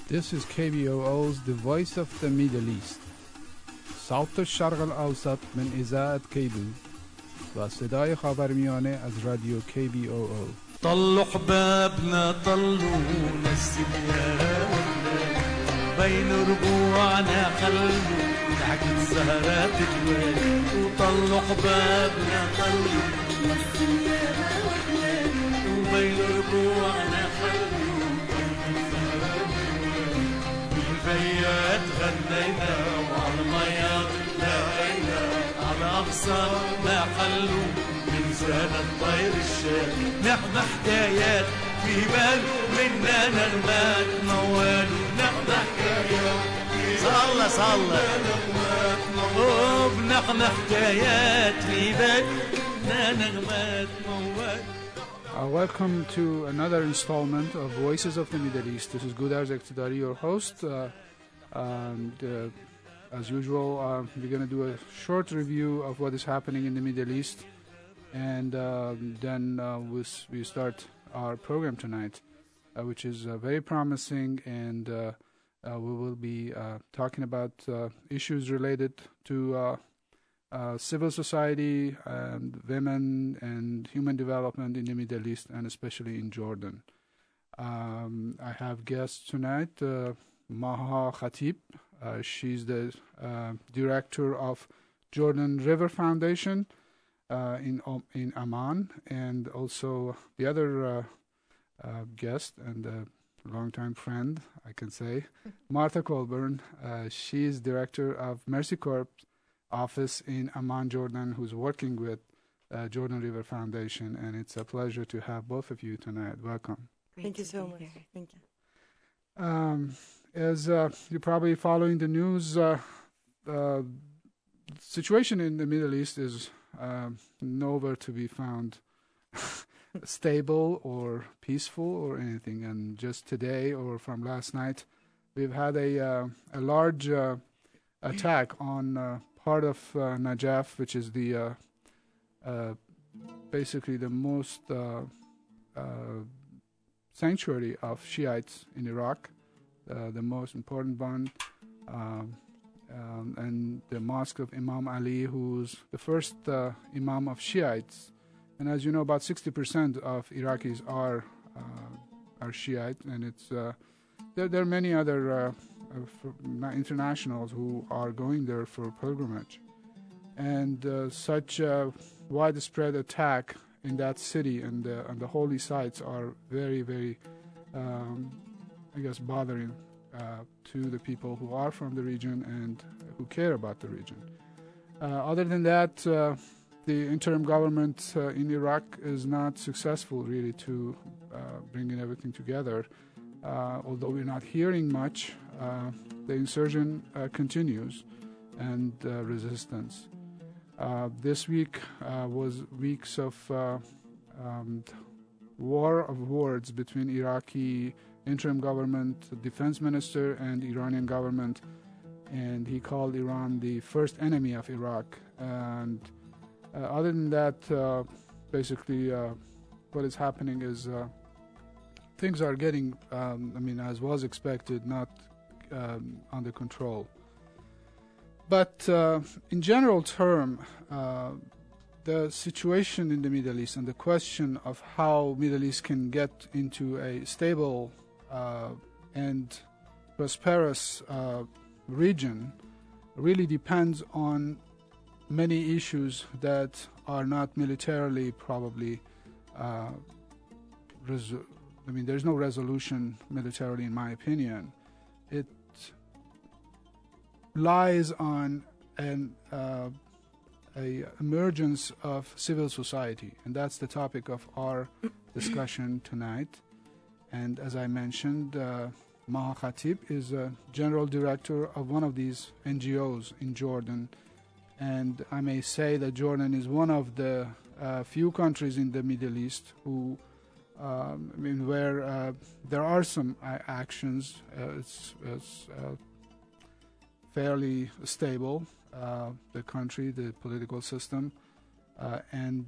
This is KBOO's The Voice of the Middle East. صوت الشرق الأوسط من إذاعة كيبو و صدای خاورمیانه از رادیو KBOO. طلوا حبابنا طلوا نسينا بين ربوعنا خلوا تحت الزهرات جوال وطلوا حبابنا طلوا نسينا وبين ربوعنا خلوا بالبيات غنينا وعلى المياه لقينا على أقصى ما خلوا زاد الطير الشاب نحن حكايات في بال مننا نغمات موال نحن حكايات صلى صلى نحن حكايات في بال مننا نغمات موال. Welcome to another installment of Voices of the Middle East. This is Gudar Zektidari, your host. As usual, we're going to do a short review of what is happening in the Middle East. And then we start our program tonight, which is very promising, and we will be talking about issues related to civil society and women and human development in the Middle East, and especially in Jordan. I have guests tonight, Maha Khatib. She's the director of Jordan River Foundation in Amman, and also the other guest and a longtime friend, I can say, Martha Colburn. She is director of Mercy Corps office in Amman, Jordan, who's working with Jordan River Foundation, and it's a pleasure to have both of you tonight. Welcome. Thank you so much. Thank you. As you're probably following the news, the situation in the Middle East is nowhere to be found stable or peaceful or anything. And just today or from last night, we've had a large attack on part of Najaf, which is the basically the most sanctuary of Shiites in Iraq, the most important one. And the mosque of Imam Ali, who's the first Imam of Shiites. And as you know, about 60% of Iraqis are Shiite, and it's there are many other internationals who are going there for pilgrimage. And such a widespread attack in that city and the holy sites are very, very, bothering to the people who are from the region and who care about the region. Other than that, the interim government in Iraq is not successful really to bringing everything together. Although we're not hearing much, the insurgent continues and resistance. This week was weeks of war of words between Iraqi interim government, defense minister, and Iranian government, and he called Iran the first enemy of Iraq. And other than that, basically what is happening is things are getting, as was expected, not under control. But in general term, the situation in the Middle East and the question of how Middle East can get into a stable and prosperous region really depends on many issues that are not militarily probably there's no resolution militarily, in my opinion. It lies on an emergence of civil society, and that's the topic of our discussion tonight. And as I mentioned, Maha Khatib is a general director of one of these NGOs in Jordan, and I may say that Jordan is one of the few countries in the Middle East who, where there are some actions. It's fairly stable, the country, the political system, and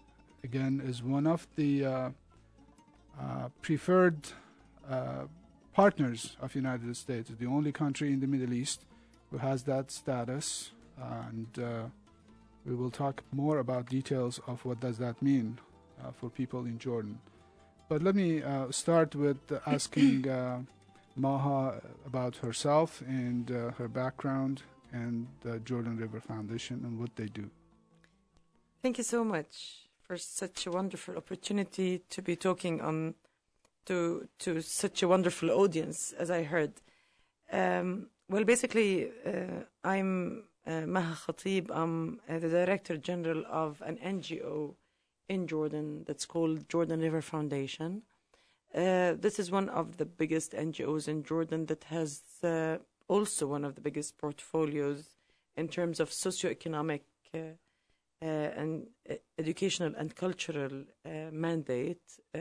again is one of the preferred partners of United States. It's the only country in the Middle East who has that status, and we will talk more about details of what does that mean for people in Jordan. But let me start with asking Maha about herself and her background and the Jordan River Foundation and what they do. Thank you so much for such a wonderful opportunity to be talking on to such a wonderful audience, as I heard. Well, basically, I'm Maha Khatib. I'm the Director General of an NGO in Jordan that's called Jordan River Foundation. This is one of the biggest NGOs in Jordan that has also one of the biggest portfolios in terms of socioeconomic and educational and cultural mandate.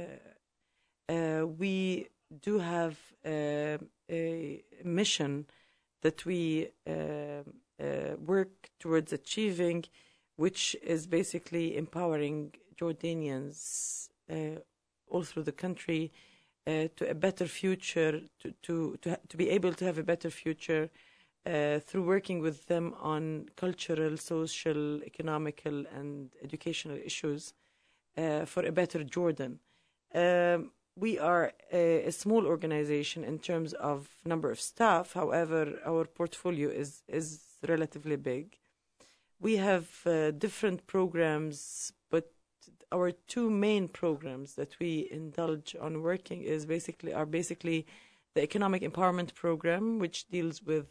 We do have a mission that we work towards achieving, which is basically empowering Jordanians all through the country to a better future, to be able to have a better future through working with them on cultural, social, economical, and educational issues for a better Jordan. We are a small organization in terms of number of staff. However, our portfolio is relatively big. We have different programs, but our two main programs that we indulge on working are basically the Economic Empowerment Program, which deals with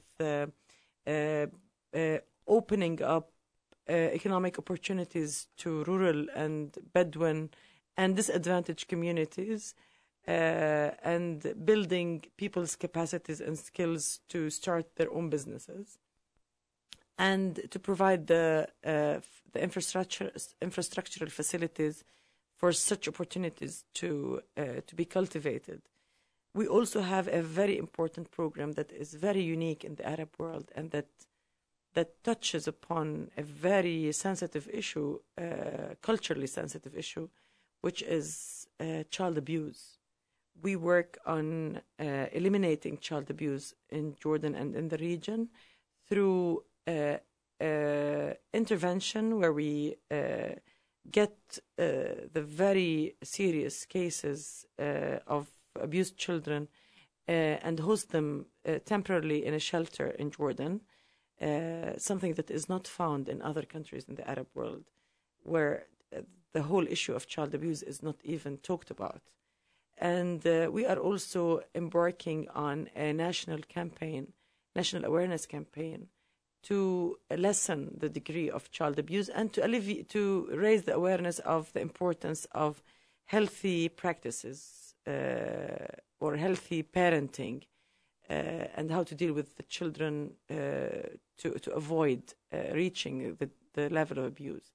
opening up economic opportunities to rural and Bedouin and disadvantaged communities, and building people's capacities and skills to start their own businesses, and to provide the infrastructural facilities for such opportunities to be cultivated. We also have a very important program that is very unique in the Arab world and that touches upon a very sensitive issue, culturally sensitive issue, which is child abuse. We work on eliminating child abuse in Jordan and in the region through intervention, where we get the very serious cases of abused children and host them temporarily in a shelter in Jordan, something that is not found in other countries in the Arab world, where the whole issue of child abuse is not even talked about. And we are also embarking on a national awareness campaign, to lessen the degree of child abuse and to raise the awareness of the importance of healthy practices or healthy parenting, and how to deal with the children to avoid reaching the level of abuse.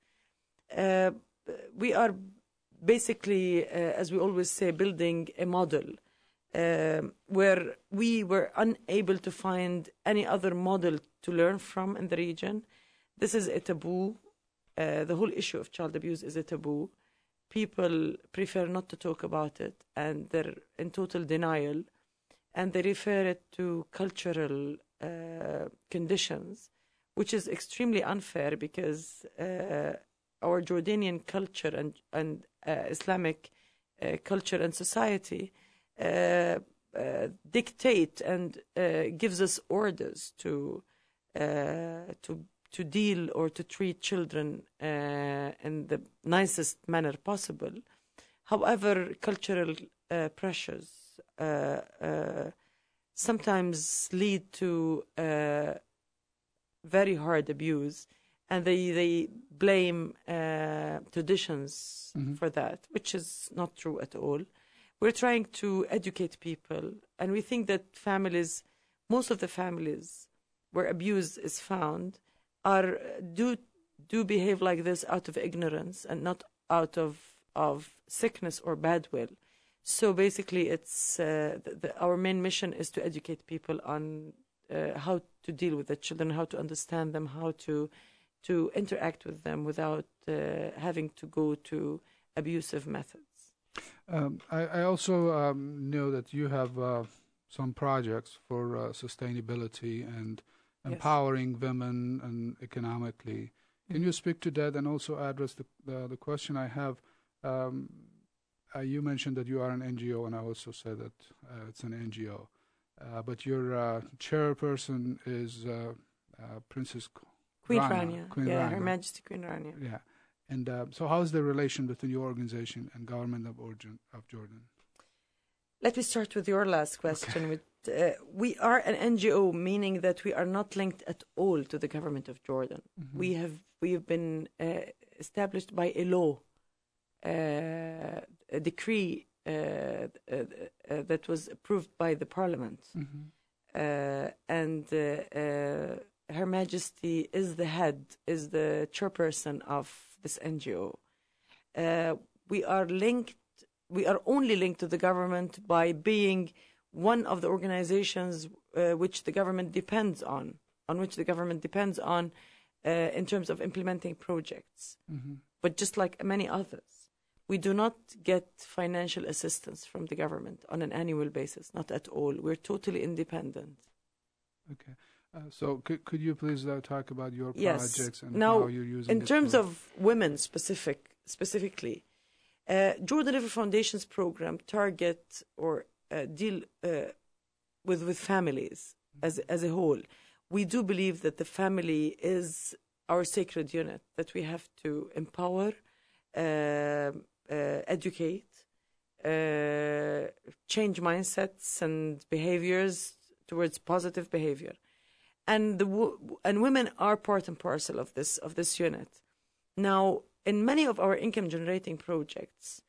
We are basically, as we always say, building a model where we were unable to find any other model to learn from in the region. This is a taboo. The whole issue of child abuse is a taboo. People prefer not to talk about it, and they're in total denial, and they refer it to cultural conditions, which is extremely unfair, because our Jordanian culture and Islamic culture and society dictate and gives us orders to deal or to treat children in the nicest manner possible. However, cultural pressures sometimes lead to very hard abuse, and they blame traditions for that, which is not true at all. We're trying to educate people, and we think that most of the families where abuse is found do behave like this out of ignorance and not out of sickness or bad will. So basically, it's our main mission is to educate people on how to deal with the children, how to understand them, how to interact with them without having to go to abusive methods. I also know that you have some projects for sustainability and Yes. empowering women and economically. Can you speak to that and also address the question I have? You mentioned that you are an NGO, and I also said that it's an NGO. But your chairperson is Princess Queen Rania. Rania. Queen Yeah, Rania. Her Majesty Queen Rania. Yeah. And so how is the relation between your organization and government of Jordan? Let me start with your last question. With we are an NGO, meaning that we are not linked at all to the government of Jordan. Mm-hmm. We have been established by a law, a decree that was approved by the parliament, and Her Majesty is the head, is the chairperson of this NGO. We are linked. We are only linked to the government by being one of the organizations which the government depends on which the government depends on in terms of implementing projects. Mm-hmm. But just like many others, we do not get financial assistance from the government on an annual basis, not at all. We're totally independent. Okay. So could you please talk about your Yes. projects and Now, how you're using in it terms for- of women specifically, Jordan River Foundation's program target or deal with families as a whole. We do believe that the family is our sacred unit that we have to empower, educate, change mindsets and behaviors towards positive behavior, and women are part and parcel of this unit. Now, in many of our income-generating projects,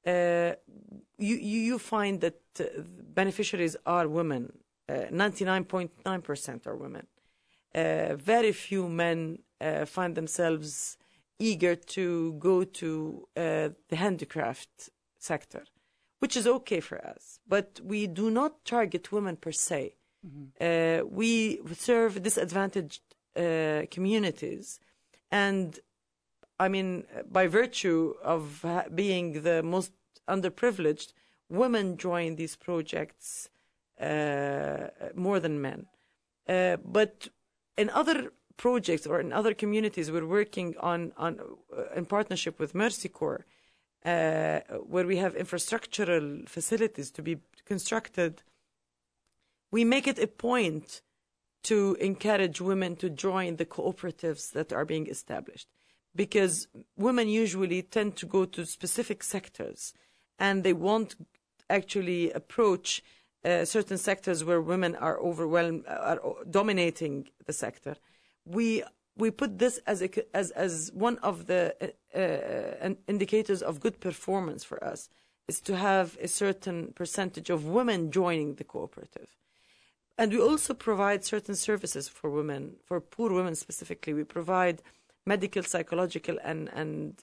you find that beneficiaries are women. 99.9% are women. Very few men find themselves eager to go to the handicraft sector, which is okay for us. But we do not target women per se. Mm-hmm. We serve disadvantaged communities, and I mean, by virtue of being the most underprivileged, women join these projects more than men. But in other projects or in other communities, we're working on in partnership with Mercy Corps, where we have infrastructural facilities to be constructed. We make it a point to encourage women to join the cooperatives that are being established, because women usually tend to go to specific sectors, and they won't actually approach certain sectors where women are dominating the sector. We put this as one of the indicators of good performance for us, is to have a certain percentage of women joining the cooperative. And we also provide certain services for women, for poor women specifically. We provide medical, psychological, and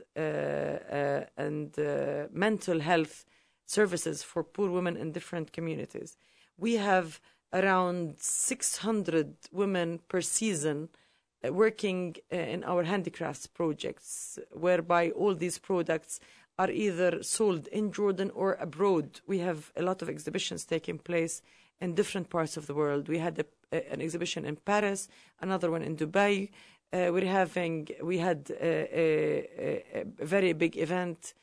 mental health services for poor women in different communities. We have around 600 women per season working in our handicrafts projects, whereby all these products are either sold in Jordan or abroad. We have a lot of exhibitions taking place in different parts of the world. We had an exhibition in Paris, another one in Dubai. We had a very big event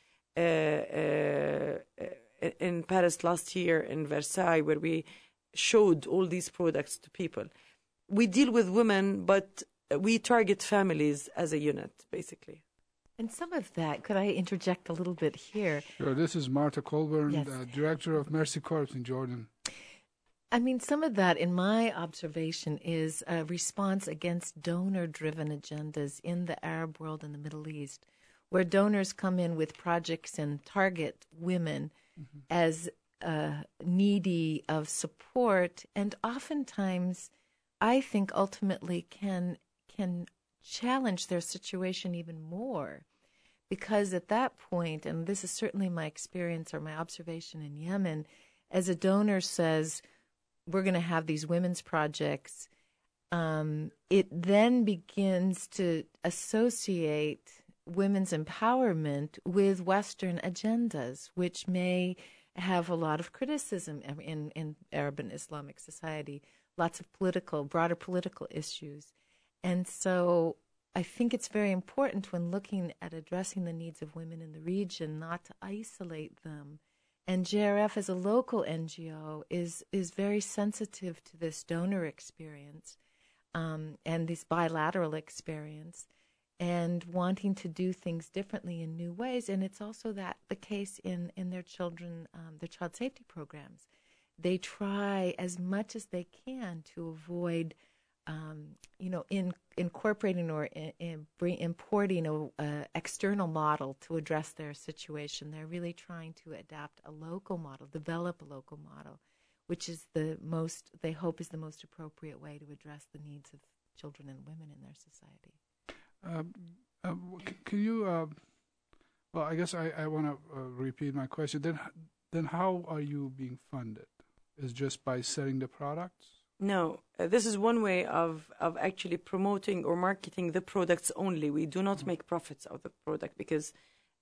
in Paris last year in Versailles, where we showed all these products to people. We deal with women, but we target families as a unit, basically. And some of that, could I interject a little bit here? Sure. This is Martha Colburn, Yes. Director of Mercy Corps in Jordan. I mean, some of that, in my observation, is a response against donor-driven agendas in the Arab world and the Middle East, where donors come in with projects and target women as needy of support, and oftentimes, I think, ultimately can challenge their situation even more. Because at that point, and this is certainly my experience or my observation in Yemen, as a donor says, we're going to have these women's projects, it then begins to associate women's empowerment with Western agendas, which may have a lot of criticism in Arab and Islamic society, lots of broader political issues. And so I think it's very important when looking at addressing the needs of women in the region not to isolate them. And JRF as a local NGO is very sensitive to this donor experience and this bilateral experience and wanting to do things differently in new ways. And it's also the case in their child safety programs. They try as much as they can to avoid incorporating or importing an external model to address their situation. They're really trying to adapt a local model, develop a local model, which is they hope is the most appropriate way to address the needs of children and women in their society. Can you, well, I guess I want to repeat my question. Then how are you being funded? Is just by selling the products? No, this is one way of actually promoting or marketing the products only. We do not make profits out of the product because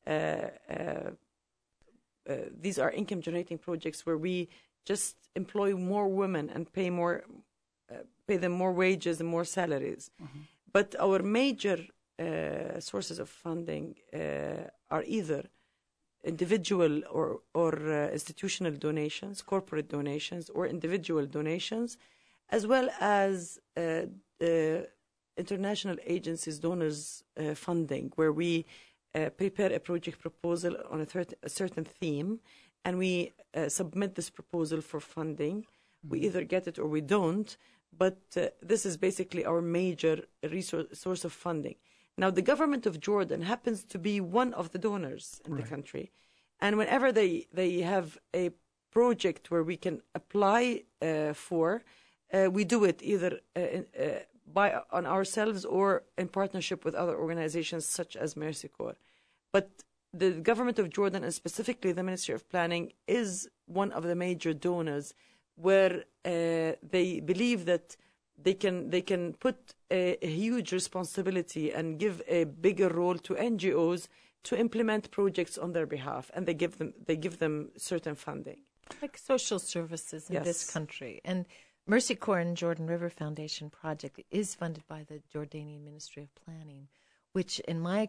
these are income-generating projects where we just employ more women and pay them more wages and more salaries. Mm-hmm. But our major sources of funding are either individual or institutional donations, corporate donations, or individual donations, as well as international agencies, donors funding, where we prepare a project proposal on a certain theme, and we submit this proposal for funding. Mm-hmm. We either get it or we don't, but this is basically our major source of funding. Now, the government of Jordan happens to be one of the donors in the country, and whenever they have a project where we can apply for, we do it either on ourselves or in partnership with other organizations such as Mercy Corps. But the government of Jordan, and specifically the Ministry of Planning, is one of the major donors where they believe that they can put a huge responsibility and give a bigger role to NGOs to implement projects on their behalf, and they give them certain funding. Like social services in this country. And Mercy Corps and Jordan River Foundation project is funded by the Jordanian Ministry of Planning, which in my